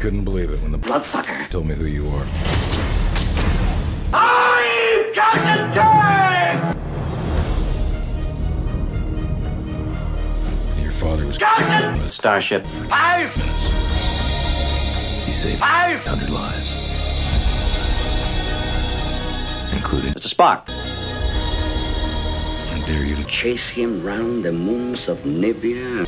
couldn't believe it when the bloodsucker told me who you are. I'm Captain Jack! Your father was Captain! on the Starship. 5 minutes. He saved 500 lives, including Mr. Spock. I dare you to chase him round the moons of Nibia.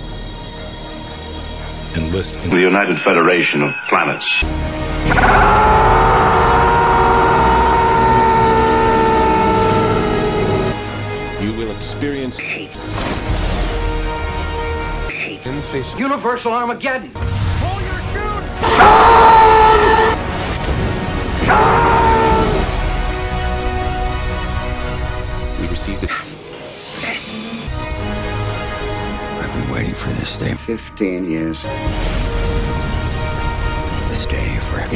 enlist in The United Federation of Planets. You will experience Hate. in the face of Universal Armageddon. Pull your chute! we received it. I've been waiting for this day. 15 years. This day forever.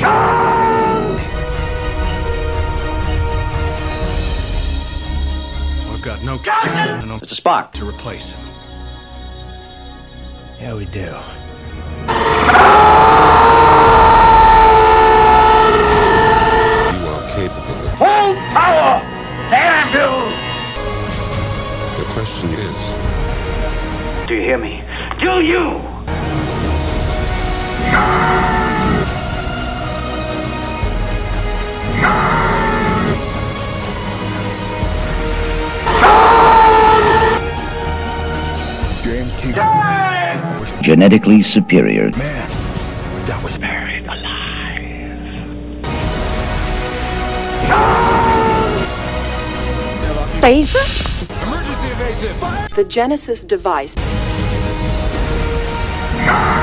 I've got no Mr. Spock. to replace him. Yeah, we do. You are capable of. Full power! Damn you! The question is, Do you hear me? Do you? James T. Genetically superior. Man, that was Buried alive. Emergency evasive! The Genesis device